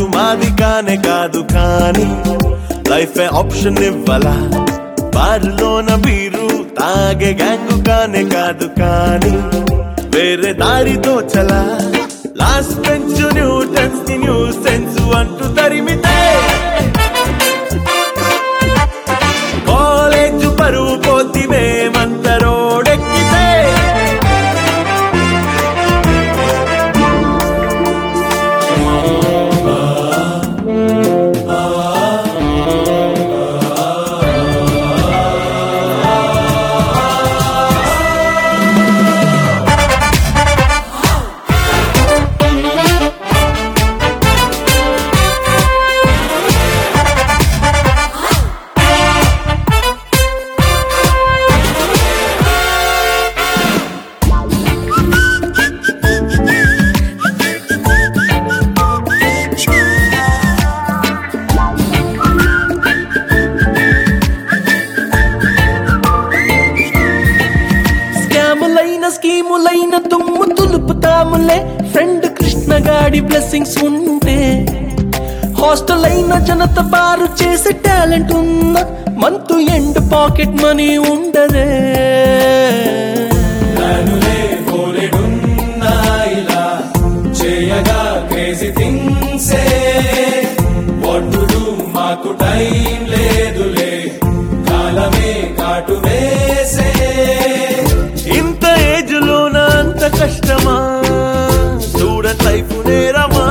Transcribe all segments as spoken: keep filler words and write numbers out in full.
batch మాది కానే కాదు కానీ లైఫ్ ఆప్షన్ ఇవ్వలా బారులోన బీరు తాగే గ్యాంగు కానే కాదు కానీ వేరే దారితో చలా లాస్ట్ బెంచ్ న్యూటన్స్ కి న్యూ సెన్స్ అంటూ తరిమితే కాలేజ్ పరువు పోతి మేమంత రోడెక్కితే స్కీములైన తుమ్ము తులుపుతాములే ఫ్రెండ్ కృష్ణ గాడి బ్లెస్సింగ్స్ ఉంటే హాస్టల్ అయిన జనత బారు చేసే టాలెంట్ ఉన్న మంతు ఎండ్ పాకెట్ మనీ ఉండదే చేయగా క్రేజీ థింగ్స్ మాకు టైం లేదులే కాలమే కాటు వేసే ఇంత ఏజ్ లోన అంత కష్టమా స్టూడెంట్ లైఫ్ నేరమా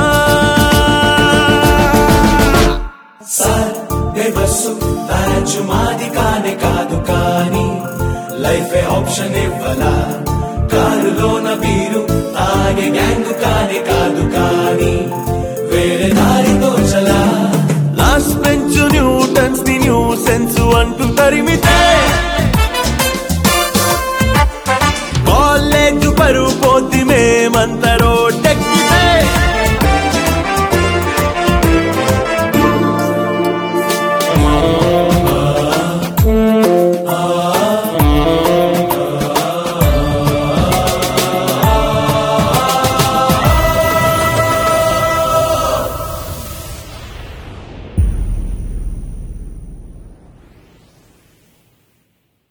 సార్ బస్సు బ్యాచ్ మాది కానే కాదు కానీ లైఫ్ ఆప్షన్ ఇవ్వలా కారులోన బీరు తాగే గ్యాంగ్ కానే కాదు కానీ వేరే దారితో చలా last bench Newtons the new sense అంటూ తరిమితే కాలేజ్ పరువు